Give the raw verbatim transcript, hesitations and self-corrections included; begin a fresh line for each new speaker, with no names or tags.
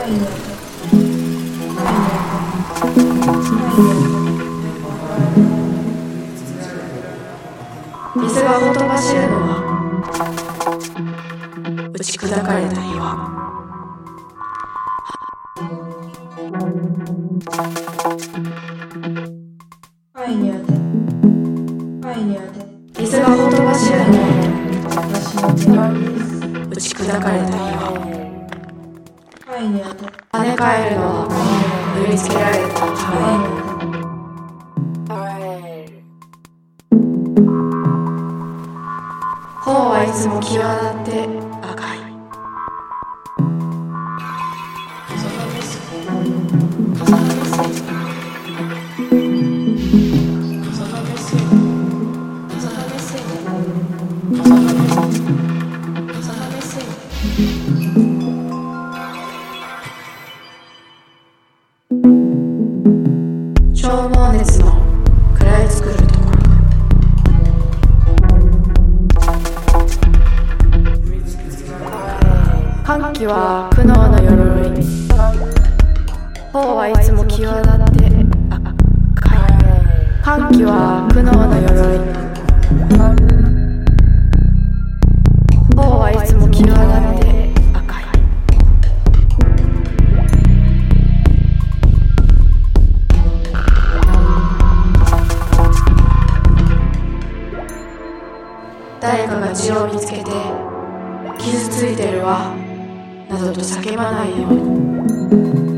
愛に当て
水がほとばしるのは打ち砕かれた岩。
愛に当て愛に当て
水がほとばしるのは
私の手紙です。
打ち砕かれた岩。
愛に当て
跳ね返るのは縫い付けられた
愛
羽。
に当て
頬はいつも際立って赤い。消耗熱の食らいつくるところ。歓喜は苦悩の鎧。頬はいつも際立って赤い。歓喜は苦悩の鎧。頬はいつも際立って赤い。誰かが血を見つけて傷ついてるわなどと叫ばないように。